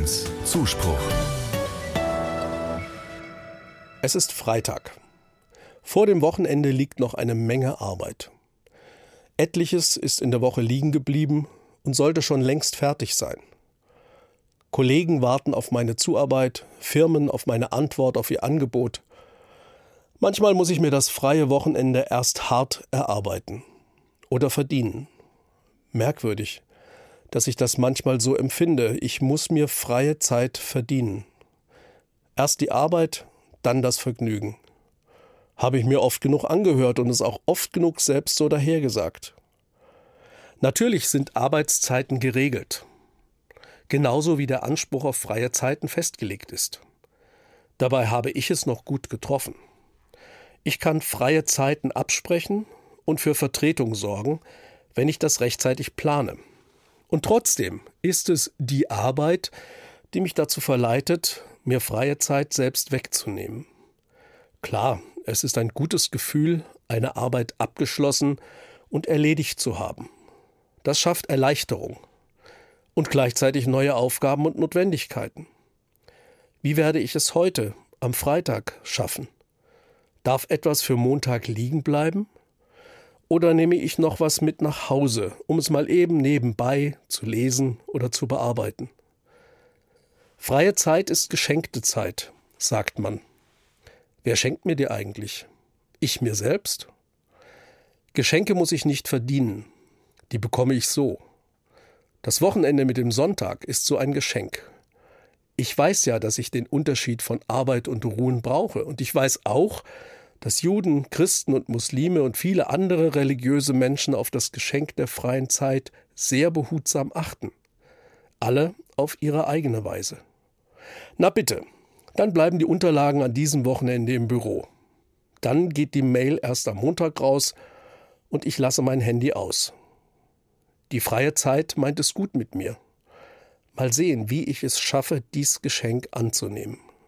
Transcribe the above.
1. Zuspruch. Es ist Freitag. Vor dem Wochenende liegt noch eine Menge Arbeit. Etliches ist in der Woche liegen geblieben und sollte schon längst fertig sein. Kollegen warten auf meine Zuarbeit, Firmen auf meine Antwort auf ihr Angebot. Manchmal muss ich mir das freie Wochenende erst hart erarbeiten oder verdienen. Merkwürdig, dass ich das manchmal so empfinde. Ich muss mir freie Zeit verdienen. Erst die Arbeit, dann das Vergnügen. Habe ich mir oft genug angehört und es auch oft genug selbst so dahergesagt. Natürlich sind Arbeitszeiten geregelt. Genauso wie der Anspruch auf freie Zeiten festgelegt ist. Dabei habe ich es noch gut getroffen. Ich kann freie Zeiten absprechen und für Vertretung sorgen, wenn ich das rechtzeitig plane. Und trotzdem ist es die Arbeit, die mich dazu verleitet, mir freie Zeit selbst wegzunehmen. Klar, es ist ein gutes Gefühl, eine Arbeit abgeschlossen und erledigt zu haben. Das schafft Erleichterung und gleichzeitig neue Aufgaben und Notwendigkeiten. Wie werde ich es heute, am Freitag, schaffen? Darf etwas für Montag liegen bleiben? Oder nehme ich noch was mit nach Hause, um es mal eben nebenbei zu lesen oder zu bearbeiten? Freie Zeit ist geschenkte Zeit, sagt man. Wer schenkt mir die eigentlich? Ich mir selbst? Geschenke muss ich nicht verdienen. Die bekomme ich so. Das Wochenende mit dem Sonntag ist so ein Geschenk. Ich weiß ja, dass ich den Unterschied von Arbeit und Ruhen brauche. Und ich weiß auch, dass Juden, Christen und Muslime und viele andere religiöse Menschen auf das Geschenk der freien Zeit sehr behutsam achten. Alle auf ihre eigene Weise. Na bitte, dann bleiben die Unterlagen an diesem Wochenende im Büro. Dann geht die Mail erst am Montag raus und ich lasse mein Handy aus. Die freie Zeit meint es gut mit mir. Mal sehen, wie ich es schaffe, dies Geschenk anzunehmen.